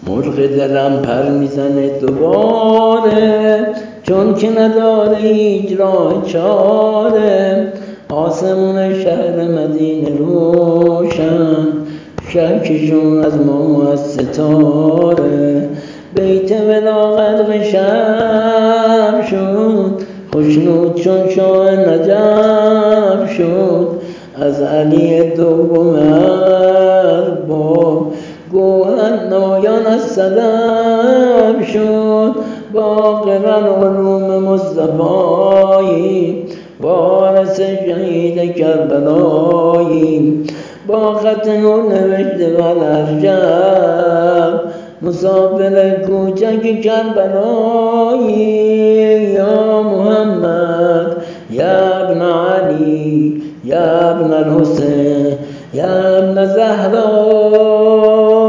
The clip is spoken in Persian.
مرغ دلم پر میزنه دوباره، چون که نداره هیچ راه چاره. آسمون شهر مدینه روشن، شکشون از ما از ستاره. بیت ولا غرق شب شد، خشنود چون شاه نجف شد. از علی دوم ارباب، گوهر نمایان از صدف شد. با قرن علوم مصطفایی، وارث شهید کربلایی. با خط نور نوشته قلم، مسافر کوچک کربلایی. یا محمد یا ابن علی یا ابن الحسین یا ابن زهرا.